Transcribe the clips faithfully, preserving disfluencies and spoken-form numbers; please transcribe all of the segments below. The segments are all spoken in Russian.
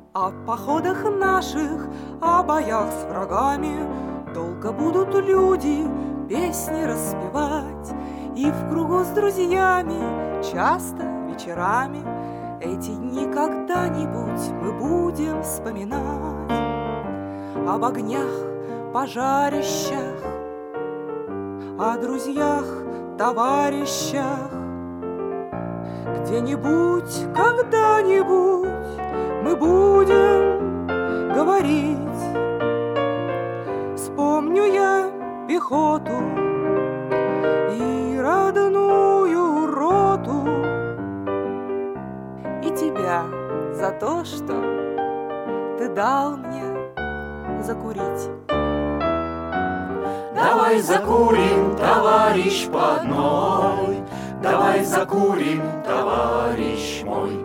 О походах наших, о боях с врагами долго будут люди песни распевать. И в кругу с друзьями часто вечерами эти дни когда-нибудь мы будем вспоминать. Об огнях, пожарищах, о друзьях, товарищах. Где-нибудь, когда-нибудь мы будем говорить. Вспомню я пехоту и родную роту, и тебя за то, что ты дал мне закурить. Давай закурим, товарищ, по одной. Давай закурим, товарищ мой.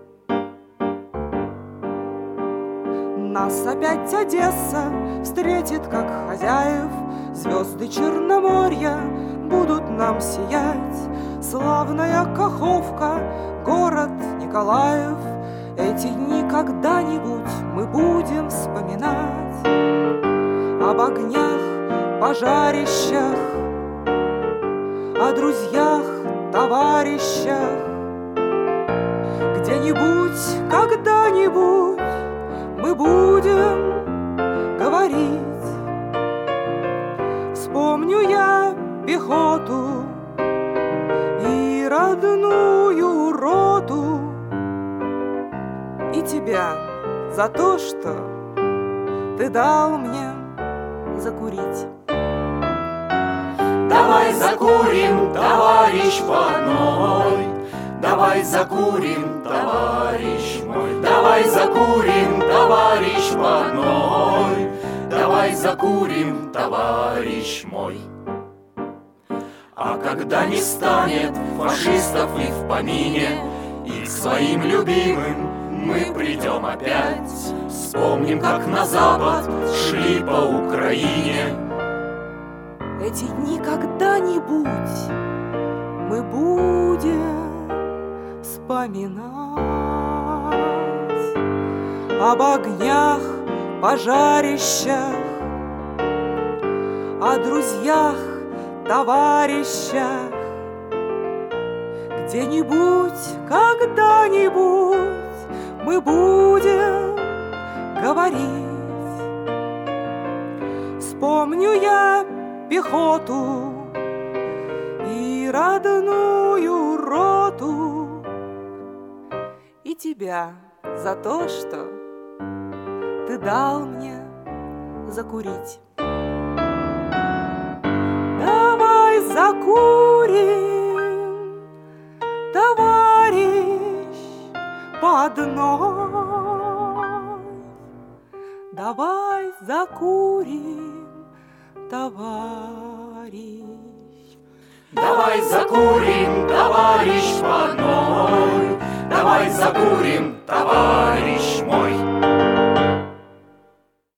Нас опять Одесса встретит, как хозяев. Звезды Черноморья будут нам сиять. Славная Каховка, город Николаев. Эти дни когда-нибудь мы будем вспоминать. Об огнях, пожарищах, о друзьях, товарищах. Где-нибудь, когда-нибудь мы будем говорить. Вспомню я пехоту и родную роту, и тебя за то, что ты дал мне закурить. Давай закурим, товарищ, по одной. Давай закурим, товарищ мой. Давай закурим, товарищ, по одной. Давай закурим, товарищ мой. А когда не станет фашистов и в помине, и к своим любимым мы придем опять, вспомним, как на запад шли по Украине. Эти дни когда-нибудь мы будем вспоминать. Об огнях, пожарищах, о друзьях, товарищах. Где-нибудь, когда-нибудь мы будем говорить. Вспомню я пехоту и родную роту, и тебя за то, что ты дал мне закурить. Давай закурим, товарищ, по одной. Давай закурим, товарищ. Давай закурим, товарищ, по одной. Давай закурим, товарищ.